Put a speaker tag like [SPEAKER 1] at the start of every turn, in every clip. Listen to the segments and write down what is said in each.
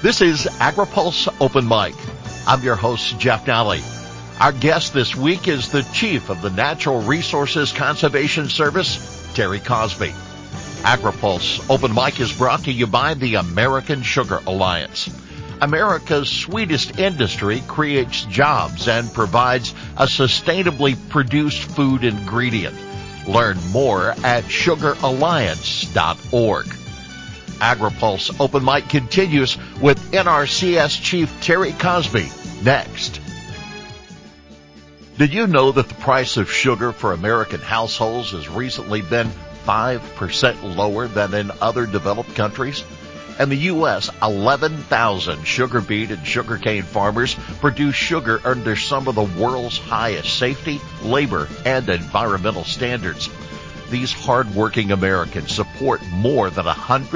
[SPEAKER 1] This is AgriPulse Open Mic. I'm your host, Jeff Nally. Our guest this week is the Chief of the Natural Resources Conservation Service, Terry Cosby. AgriPulse Open Mic is brought to you by the American Sugar Alliance. America's sweetest industry creates jobs and provides a sustainably produced food ingredient. Learn more at sugaralliance.org. AgriPulse Open Mic continues with NRCS Chief Terry Cosby next. Did you know that the price of sugar for American households has recently been 5% lower than in other developed countries? In the U.S., 11,000 sugar beet and sugarcane farmers produce sugar under some of the world's highest safety, labor, and environmental standards. These hard-working Americans support more than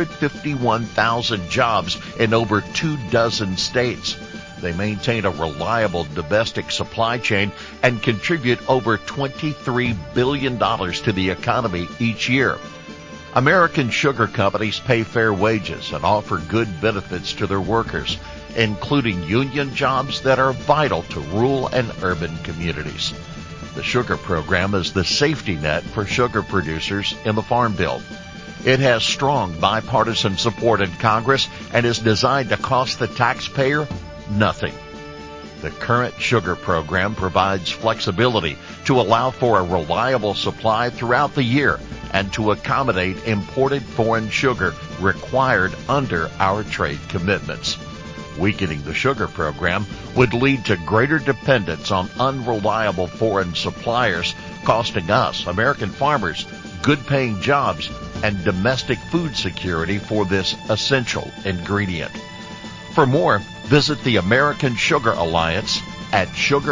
[SPEAKER 1] 151,000 jobs in over 24 states. They maintain a reliable domestic supply chain and contribute over $23 billion to the economy each year. American sugar companies pay fair wages and offer good benefits to their workers, including union jobs that are vital to rural and urban communities. The sugar program is the safety net for sugar producers in the Farm Bill. It has strong bipartisan support in Congress and is designed to cost the taxpayer nothing. The current sugar program provides flexibility to allow for a reliable supply throughout the year and to accommodate imported foreign sugar required under our trade commitments. Weakening the sugar program would lead to greater dependence on unreliable foreign suppliers, costing us, American farmers, good-paying jobs and domestic food security for this essential ingredient. For more, visit the American Sugar Alliance at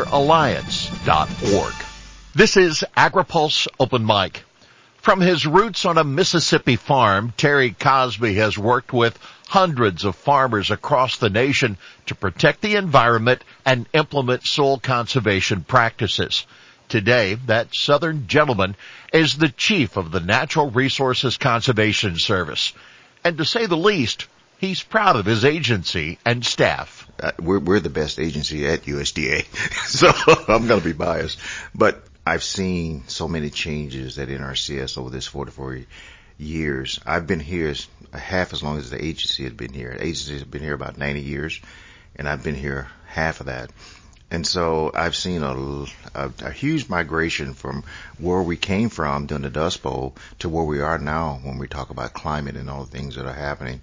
[SPEAKER 1] sugaralliance.org. This is AgriPulse Open Mic. From his roots on a Mississippi farm, Terry Cosby has worked with hundreds of farmers across the nation to protect the environment and implement soil conservation practices. Today, that Southern gentleman is the chief of the Natural Resources Conservation Service. And to say the least, he's proud of his agency and staff.
[SPEAKER 2] We're the best agency at USDA, so I'm going to be biased. But I've seen so many changes at NRCS over this 44 years. I've been here half as long as the agency had been here. The agency has been here about 90 years, and I've been here half of that. And so I've seen a huge migration from where we came from during the Dust Bowl to where we are now when we talk about climate and all the things that are happening.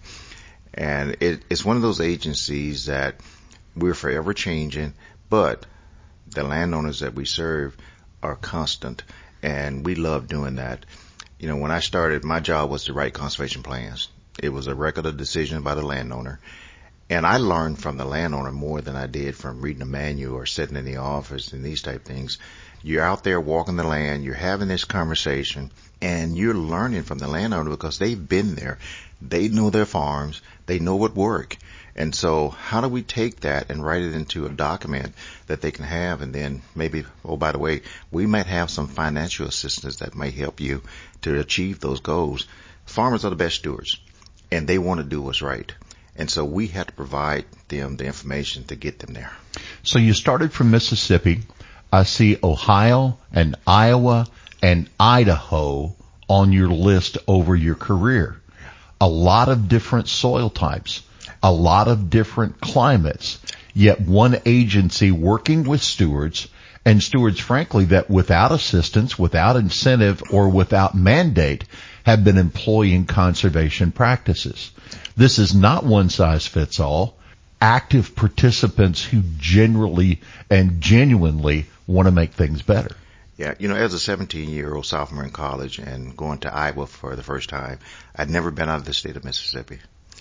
[SPEAKER 2] And it's one of those agencies that we're forever changing, but the landowners that we serve are constant, and we love doing that. You know, when I started, my job was to write conservation plans. It was a record of decision by the landowner. And I learned from the landowner more than I did from reading a manual or sitting in the office and these type things. You're out there walking the land, you're having this conversation, and you're learning from the landowner because they've been there. They know their farms, they know what work. And so how do we take that and write it into a document that they can have, and then maybe, oh, by the way, we might have some financial assistance that might help you to achieve those goals. Farmers are the best stewards, and they want to do what's right. And so we have to provide them the information to get them there.
[SPEAKER 1] So you started from Mississippi. I see Ohio and Iowa and Idaho on your list over your career. A lot of different soil types, a lot of different climates, yet one agency working with stewards, and stewards, frankly, that without assistance, without incentive, or without mandate have been employing conservation practices. This is not one size fits all. Active participants who generally and genuinely want to make things better.
[SPEAKER 2] Yeah, you know, as a 17-year-old sophomore in college and going to Iowa for the first time, I'd never been out of the state of Mississippi.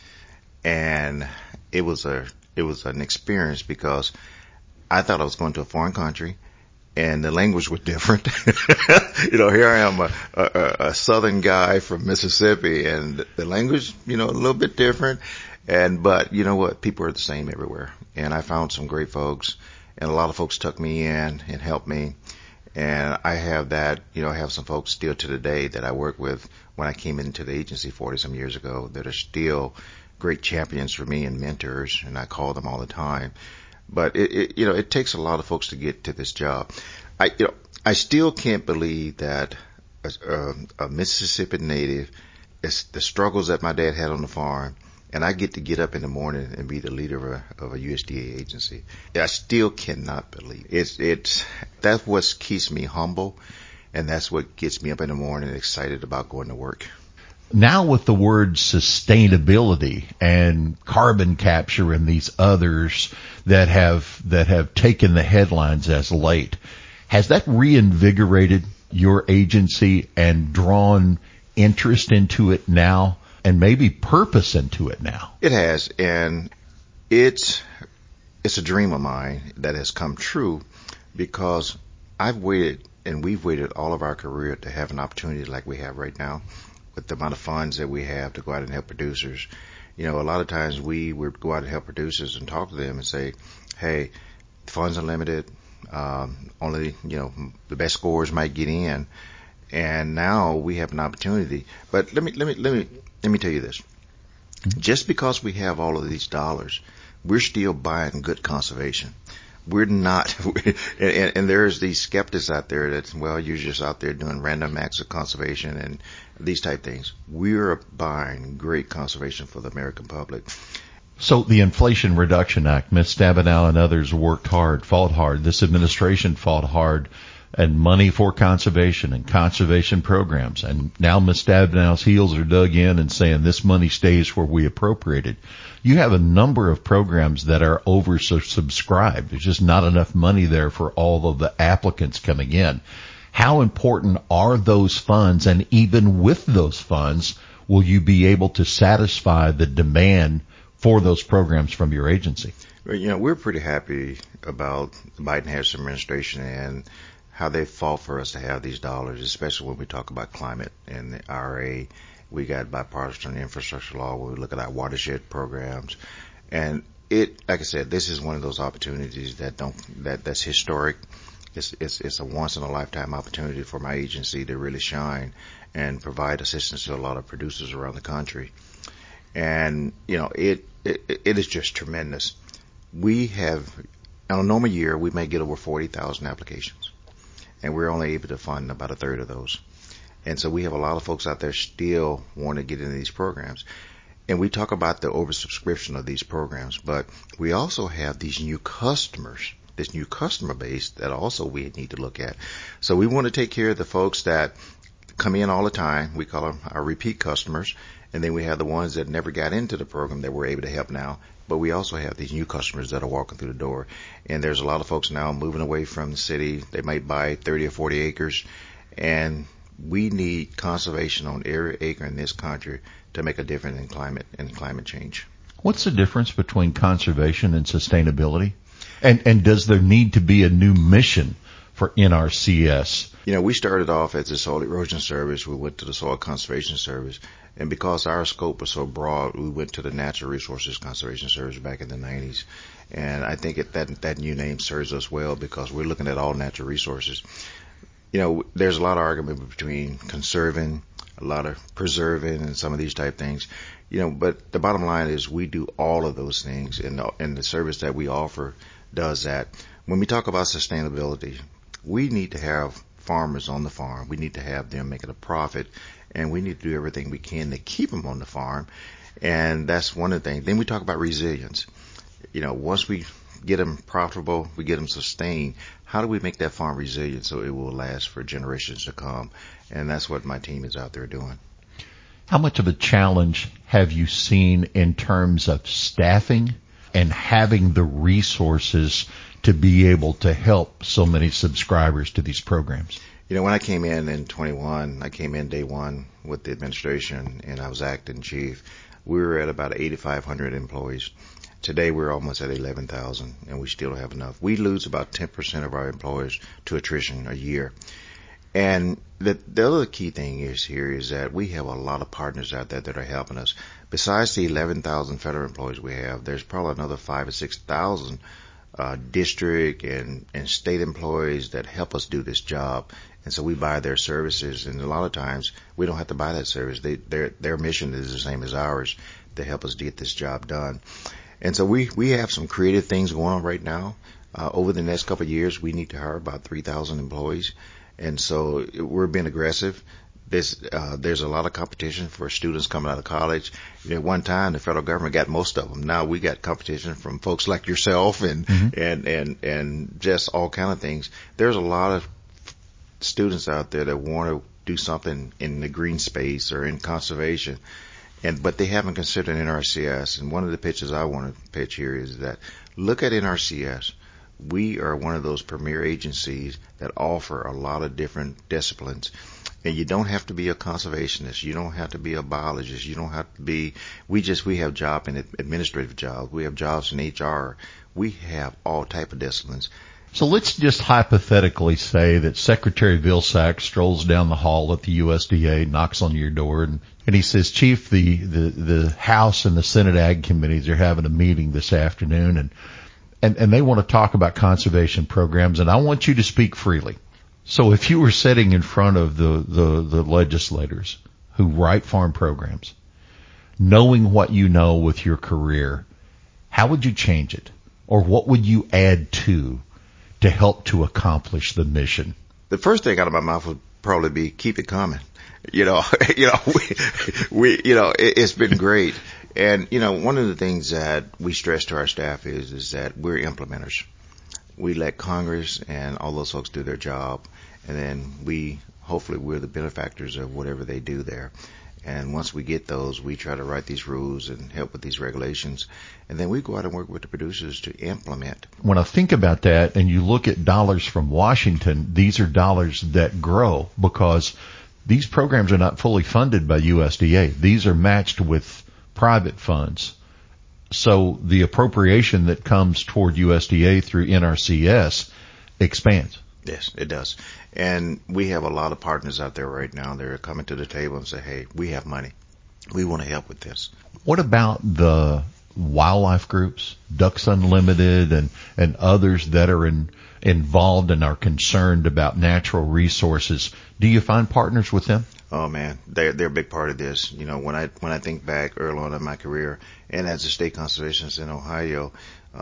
[SPEAKER 2] And it was an experience because I thought I was going to a foreign country, and the language was different. You know, here I am, a southern guy from Mississippi, and the language, you know, a little bit different. But you know what? People are the same everywhere. And I found some great folks, and a lot of folks took me in and helped me. And I have that, you know, I have some folks still to the day that I work with when I came into the agency 40 some years ago that are still great champions for me and mentors, and I call them all the time. But it takes a lot of folks to get to this job. I still can't believe that a Mississippi native, it's the struggles that my dad had on the farm, and I get up in the morning and be the leader of a USDA agency. I still cannot believe it. That's what keeps me humble, and that's what gets me up in the morning excited about going to work.
[SPEAKER 1] Now with the word sustainability and carbon capture and these others that have taken the headlines as late, has that reinvigorated your agency and drawn interest into it now and maybe purpose into it now?
[SPEAKER 2] It has, and it's a dream of mine that has come true because I've waited and we've waited all of our career to have an opportunity like we have right now with the amount of funds that we have to go out and help producers. A lot of times we would go out and help producers and talk to them and say, hey, funds are limited. Only, the best scorers might get in. And now we have an opportunity. But let me tell you this. Just because we have all of these dollars, we're still buying good conservation. We're not, and there's these skeptics out there that, well, you're just out there doing random acts of conservation and these type things. We're buying great conservation for the American public.
[SPEAKER 1] So the Inflation Reduction Act, Ms. Stabenow and others worked hard, fought hard. This administration fought hard, and money for conservation and conservation programs. And now Ms. Stabenow's heels are dug in and saying this money stays where we appropriated. You have a number of programs that are oversubscribed. There's just not enough money there for all of the applicants coming in. How important are those funds? And even with those funds, will you be able to satisfy the demand for those programs from your agency?
[SPEAKER 2] Well, we're pretty happy about the Biden-Harris administration and how they fought for us to have these dollars, especially when we talk about climate and the IRA. We got bipartisan infrastructure law where we look at our watershed programs. And like I said, this is one of those opportunities that's historic. It's a once in a lifetime opportunity for my agency to really shine and provide assistance to a lot of producers around the country. And, it is just tremendous. We have, on a normal year, we may get over 40,000 applications, and we're only able to fund about a third of those. And so we have a lot of folks out there still want to get into these programs. And we talk about the oversubscription of these programs, but we also have these new customers, this new customer base that also we need to look at. So we want to take care of the folks that come in all the time. We call them our repeat customers. And then we have the ones that never got into the program that we're able to help now. But we also have these new customers that are walking through the door. And there's a lot of folks now moving away from the city. They might buy 30 or 40 acres. And we need conservation on every acre in this country to make a difference in climate change.
[SPEAKER 1] What's the difference between conservation and sustainability? And does there need to be a new mission for NRCS?
[SPEAKER 2] We started off as a soil erosion service. We went to the soil conservation service. And because our scope was so broad, we went to the Natural Resources Conservation Service back in the 90s. And I think that new name serves us well because we're looking at all natural resources. There's a lot of argument between conserving, a lot of preserving, and some of these type things. But the bottom line is we do all of those things, and the service that we offer does that. When we talk about sustainability, we need to have farmers on the farm. We need to have them making a profit, and we need to do everything we can to keep them on the farm. And that's one of the things. Then we talk about resilience. Once we get them profitable, we get them sustained. How do we make that farm resilient so it will last for generations to come? And that's what my team is out there doing.
[SPEAKER 1] How much of a challenge have you seen in terms of staffing and having the resources to be able to help so many subscribers to these programs?
[SPEAKER 2] When I came in 21, I came in day one with the administration, and I was acting chief. We were at about 8,500 employees. Today we're almost at 11,000, and we still don't have enough. We lose about 10% of our employees to attrition a year. And the other key thing is that we have a lot of partners out there that are helping us. Besides the 11,000 federal employees we have, there's probably another 5,000 or 6,000 district and state employees that help us do this job. And so we buy their services, and a lot of times we don't have to buy that service. Their mission is the same as ours, to help us get this job done. And so we have some creative things going on right now. Over the next couple of years, we need to hire about 3,000 employees. And so we're being aggressive. There's a lot of competition for students coming out of college. At one time, the federal government got most of them. Now we got competition from folks like yourself and just all kind of things. There's a lot of students out there that want to do something in the green space or in conservation, but they haven't considered NRCS. And one of the pitches I want to pitch here is that look at NRCS. We are one of those premier agencies that offer a lot of different disciplines. And you don't have to be a conservationist. You don't have to be a biologist. You don't have to be, we have job in administrative jobs. We have jobs in HR. We have all type of disciplines.
[SPEAKER 3] So let's just hypothetically say that Secretary Vilsack strolls down the hall at the USDA, knocks on your door, and he says, Chief, the House and the Senate Ag Committees are having a meeting this afternoon, and they want to talk about conservation programs, and I want you to speak freely. So if you were sitting in front of the legislators who write farm programs, knowing what you know with your career, how would you change it? Or what would you add to help to accomplish the mission?
[SPEAKER 2] The first thing out of my mouth would probably be keep it coming. It's been great. And, one of the things that we stress to our staff is that we're implementers. We let Congress and all those folks do their job, and then hopefully we're the benefactors of whatever they do there. And once we get those, we try to write these rules and help with these regulations, and then we go out and work with the producers to implement.
[SPEAKER 3] When I think about that and you look at dollars from Washington, these are dollars that grow because these programs are not fully funded by USDA. These are matched with private funds. So the appropriation that comes toward USDA through NRCS expands.
[SPEAKER 2] Yes, it does. And we have a lot of partners out there right now that are coming to the table and say, hey, we have money. We want to help with this.
[SPEAKER 3] What about the wildlife groups, Ducks Unlimited and others that are involved and are concerned about natural resources? Do you find partners with them?
[SPEAKER 2] Oh man, they're a big part of this. When I think back early on in my career, and as a state conservationist in Ohio,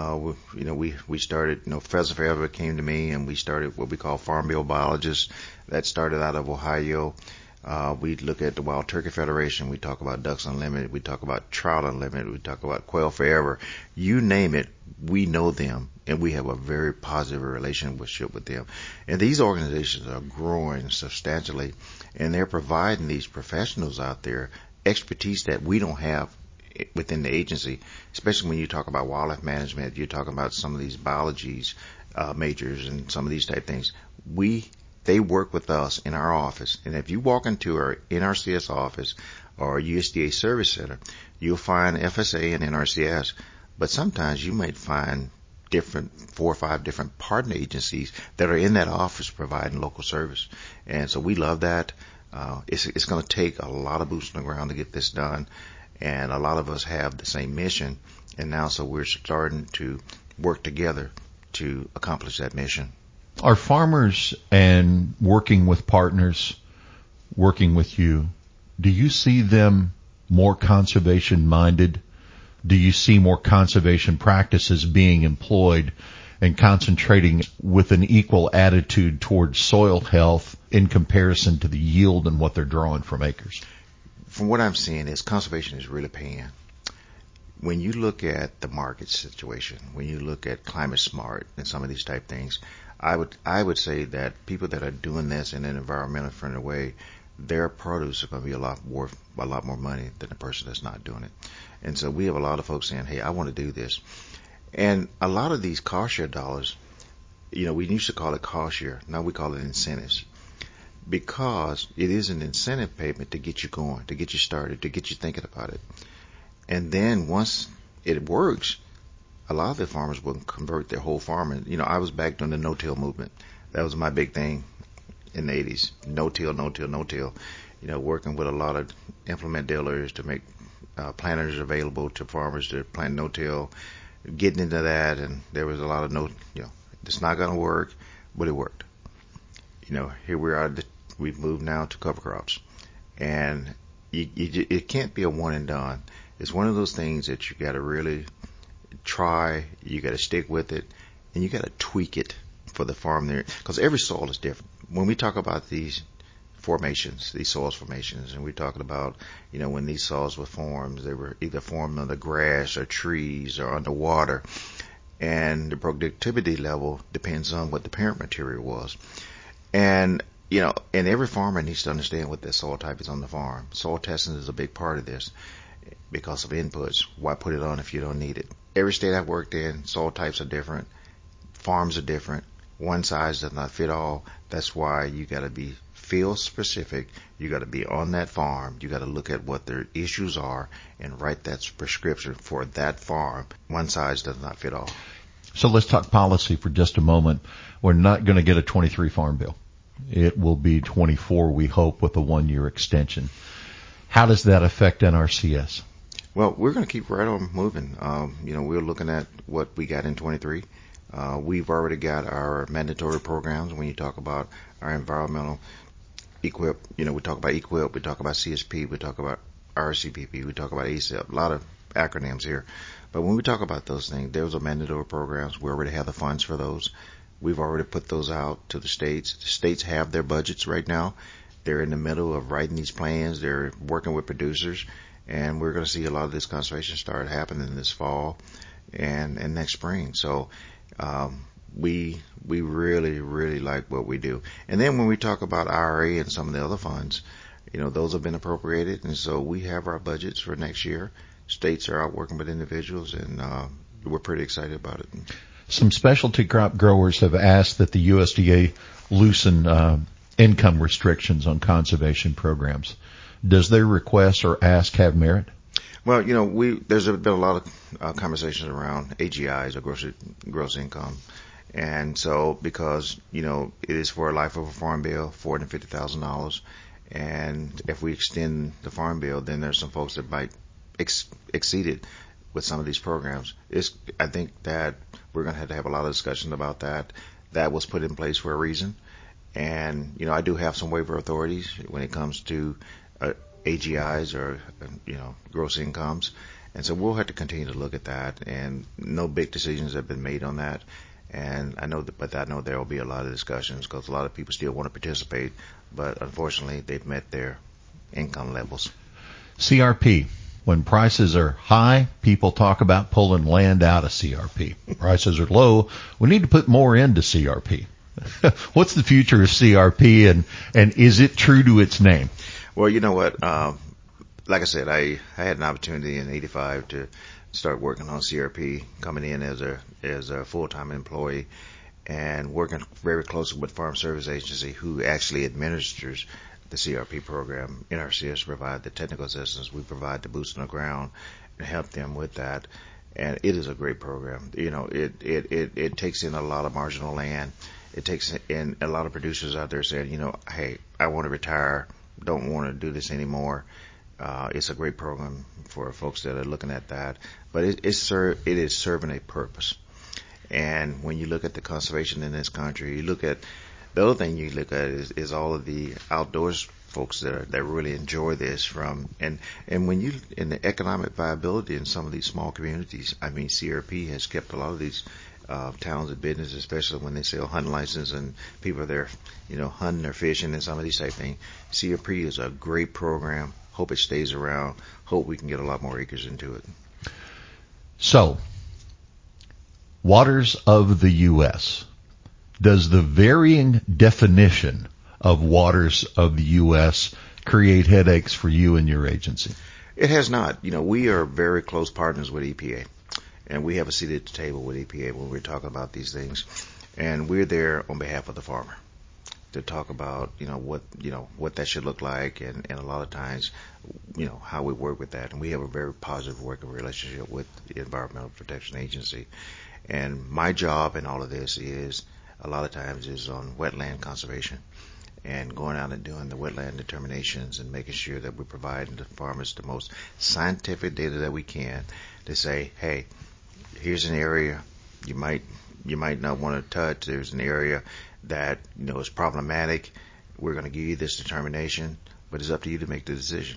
[SPEAKER 2] we started. Pheasant Forever came to me, and we started what we call Farm Bill Biologists. That started out of Ohio. We look at the Wild Turkey Federation. We talk about Ducks Unlimited. We talk about Trout Unlimited. We talk about Quail Forever. You name it, we know them, and we have a very positive relationship with them. And these organizations are growing substantially, and they're providing these professionals out there expertise that we don't have within the agency, especially when you talk about wildlife management. You're talking about some of these biologies majors and some of these type things. They work with us in our office, and if you walk into our NRCS office or our USDA Service Center, you'll find FSA and NRCS, but sometimes you might find 4 or 5 different partner agencies that are in that office providing local service. And so we love that. It's going to take a lot of boots on the ground to get this done, and a lot of us have the same mission, and now so we're starting to work together to accomplish that mission.
[SPEAKER 3] Are farmers and working with partners, working with you, do you see them more conservation minded? Do you see more conservation practices being employed and concentrating with an equal attitude towards soil health in comparison to the yield and what they're drawing from acres?
[SPEAKER 2] From what I'm seeing is conservation is really paying. When you look at the market situation, when you look at climate smart and some of these type things, I would say that people that are doing this in an environmentally friendly way, their produce are going to be a lot more money than the person that's not doing it. And so we have a lot of folks saying, hey, I want to do this. And a lot of these cost share dollars, we used to call it cost share. Now we call it incentives, because it is an incentive payment to get you going, to get you started, to get you thinking about it. And then once it works, a lot of the farmers will convert their whole farm. And, I was back during the no-till movement. That was my big thing in the 80s. No-till, no-till, no-till. Working with a lot of implement dealers to make planters available to farmers to plant no-till, getting into that. And there was a lot of it's not going to work, but it worked. Here we are. We've moved now to cover crops. And it can't be a one and done. It's one of those things that you got to really try, you got to stick with it, and you got to tweak it for the farm there, because every soil is different. When we talk about these formations, these soil formations, and we're talking about, when these soils were formed, they were either formed under grass or trees or underwater, and the productivity level depends on what the parent material was. And and every farmer needs to understand what their soil type is on the farm. Soil testing is a big part of this because of inputs. Why put it on if you don't need it? Every state I've worked in, soil types are different, farms are different. One size does not fit all. That's why you got to be field specific. You got to be on that farm. You got to look at what their issues are and write that prescription for that farm. One size does not fit all.
[SPEAKER 3] So let's talk policy for just a moment. We're not going to get a 23 farm bill. It will be 24, we hope, with a 1-year extension. How does that affect NRCS?
[SPEAKER 2] Well, we're going to keep right on moving. We're looking at what we got in 23. We've already got our mandatory programs. When you talk about our environmental EQIP, we talk about EQIP, we talk about CSP, we talk about RCPP, we talk about ACEP, a lot of acronyms here. But when we talk about those things, those are mandatory programs. We already have the funds for those. We've already put those out to the states. The states have their budgets right now. They're in the middle of writing these plans. They're working with producers. And we're going to see a lot of this conservation start happening this fall and next spring. So we really, really like what we do. And then when we talk about IRA and some of the other funds, those have been appropriated. And so we have our budgets for next year. States are out working with individuals, and we're pretty excited about it.
[SPEAKER 3] Some specialty crop growers have asked that the USDA loosen income restrictions on conservation programs. Does their request or ask have merit?
[SPEAKER 2] Well, there's been a lot of conversations around AGIs, or gross income. And so because, it is for a life of a farm bill, $450,000. And if we extend the farm bill, then there's some folks that might exceed it with some of these programs. I think that we're going to have a lot of discussion about that. That was put in place for a reason. And, I do have some waiver authorities when it comes to AGIs or, gross incomes. And so we'll have to continue to look at that. And no big decisions have been made on that. And I know there will be a lot of discussions because a lot of people still want to participate. But unfortunately, they've met their income levels.
[SPEAKER 3] CRP. When prices are high, people talk about pulling land out of CRP. Prices are low, we need to put more into CRP. What's the future of CRP, and is it true to its name?
[SPEAKER 2] Well, you know what? Like I said, I had an opportunity in '85 to start working on CRP, coming in as a full-time employee and working very closely with Farm Service Agency, who actually administers the CRP program. NRCS provide the technical assistance. We provide the boots on the ground and help them with that. And it is a great program. It takes in a lot of marginal land. It takes in a lot of producers out there saying, hey, I want to retire, don't want to do this anymore. It's a great program for folks that are looking at that. But it is serving a purpose. And when you look at the conservation in this country, you look at the other thing you look at is all of the outdoors folks that really enjoy this and when you in the economic viability in some of these small communities, CRP has kept a lot of these towns and businesses, especially when they sell hunting license and people are there, hunting or fishing and some of these type things. CRP is a great program. Hope it stays around. Hope we can get a lot more acres into it.
[SPEAKER 3] So, waters of the U.S. Does the varying definition of waters of the U.S. create headaches for you and your agency?
[SPEAKER 2] It has not. We are very close partners with EPA, and we have a seat at the table with EPA when we're talking about these things, and we're there on behalf of the farmer to talk about what that should look like, and a lot of times how we work with that. And we have a very positive working relationship with the Environmental Protection Agency. And my job in all of this is a lot of times is on wetland conservation and going out and doing the wetland determinations and making sure that we're providing the farmers the most scientific data that we can to say, hey, here's an area you might not want to touch. There's an area that is problematic. We're going to give you this determination, but it's up to you to make the decision.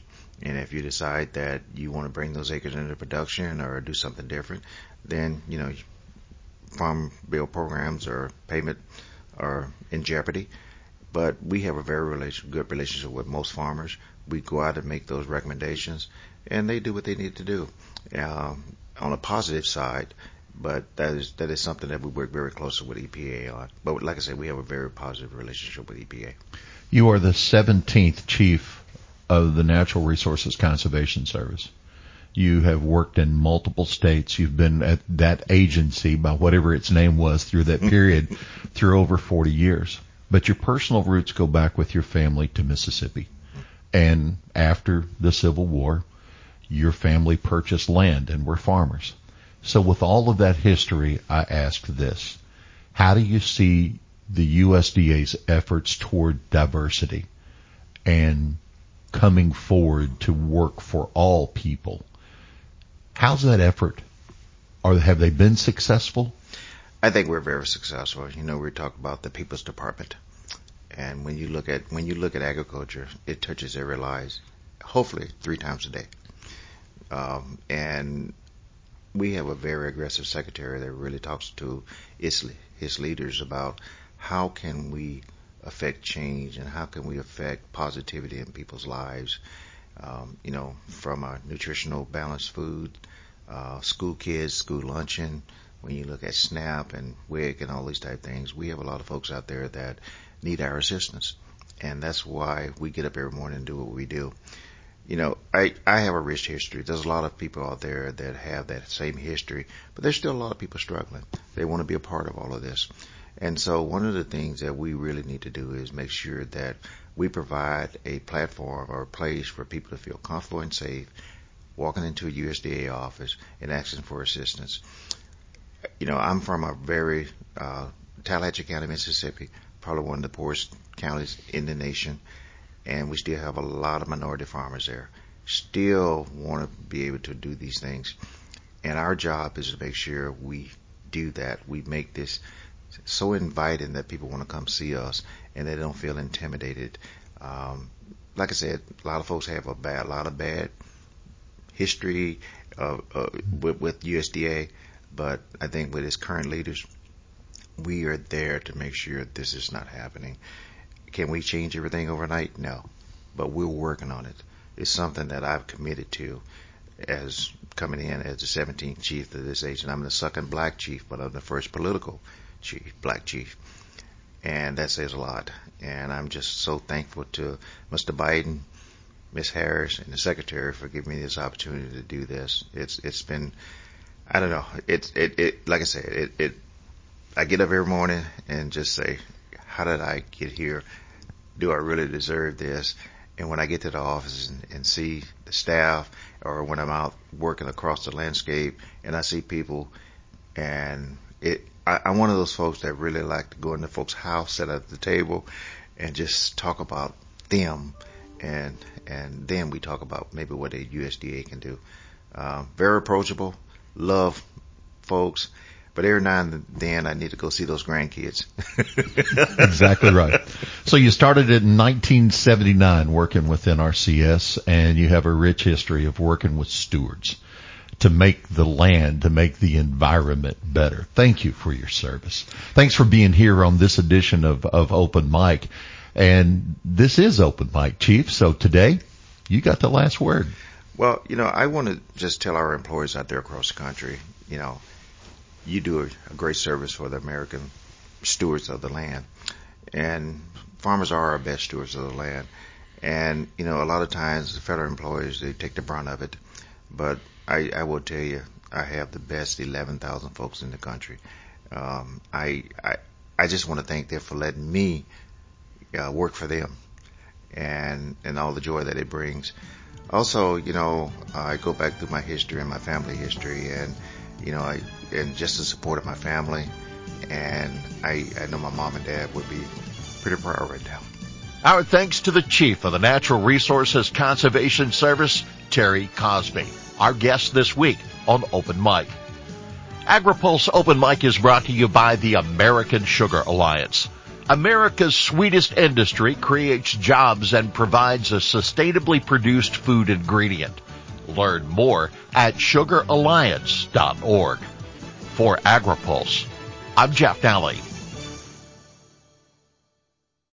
[SPEAKER 2] And if you decide that you want to bring those acres into production or do something different, then, farm bill programs or payment are in jeopardy. But we have a very good relationship with most farmers. We go out and make those recommendations, and they do what they need to do. On a positive side, but that is something that we work very closely with EPA on. But like I said, we have a very positive relationship with EPA.
[SPEAKER 3] You are the 17th chief of the Natural Resources Conservation Service. You have worked in multiple states. You've been at that agency, by whatever its name was, through that period, through over 40 years. But your personal roots go back with your family to Mississippi. And after the Civil War, your family purchased land and were farmers. So with all of that history, I ask this. How do you see the USDA's efforts toward diversity and coming forward to work for all people? How's that effort? Or have they been successful?
[SPEAKER 2] I think we're very successful. We talk about the People's Department. And when you look at agriculture, it touches every life, hopefully 3 times a day. And we have a very aggressive secretary that really talks to his leaders about how can we affect change and how can we affect positivity in people's lives. From a nutritional balanced food, school kids, school luncheon. When you look at SNAP and WIC and all these type of things, we have a lot of folks out there that need our assistance. And that's why we get up every morning and do what we do. I have a rich history. There's a lot of people out there that have that same history, but there's still a lot of people struggling. They want to be a part of all of this. And so one of the things that we really need to do is make sure that we provide a platform or a place for people to feel comfortable and safe walking into a USDA office and asking for assistance. I'm from a very Tallahatchie County, Mississippi, probably one of the poorest counties in the nation. And we still have a lot of minority farmers there. Still want to be able to do these things. And our job is to make sure we do that. We make this so inviting that people want to come see us and they don't feel intimidated. Like I said, a lot of folks have a lot of bad history with USDA. But I think with its current leaders, we are there to make sure this is not happening. Can we change everything overnight? No. But we're working on it. It's something that I've committed to as coming in as the 17th chief of this age. And I'm the second black chief, but I'm the first political black chief. And that says a lot. And I'm just so thankful to Mr. Biden, Ms. Harris, and the secretary for giving me this opportunity to do this. It's been, I don't know. Like I said, I get up every morning and just say, how did I get here? Do I really deserve this? And when I get to the office and see the staff, or when I'm out working across the landscape and I see people, and I'm one of those folks that really like to go into folks' house, sit at the table, and just talk about them, and then we talk about maybe what a USDA can do. Very approachable, love folks. But every now and then I need to go see those grandkids.
[SPEAKER 3] Exactly right. So you started in 1979 working with NRCS, and you have a rich history of working with stewards to make the land, to make the environment better. Thank you for your service. Thanks for being here on this edition of Open Mic. And this is Open Mic, Chief. So today, you got the last word.
[SPEAKER 2] Well, I want to just tell our employees out there across the country, you do a great service for the American stewards of the land. And farmers are our best stewards of the land. And, a lot of times the federal employees, they take the brunt of it. But I will tell you, I have the best 11,000 folks in the country. I just want to thank them for letting me work for them and all the joy that it brings. Also, I go back through my history and my family history, and and just the support of my family, and I know my mom and dad would be pretty proud right now.
[SPEAKER 1] Our thanks to the Chief of the Natural Resources Conservation Service, Terry Cosby, our guest this week on Open Mic. AgriPulse Open Mic is brought to you by the American Sugar Alliance. America's sweetest industry creates jobs and provides a sustainably produced food ingredient. Learn more at sugaralliance.org. For AgriPulse, I'm Jeff Nally.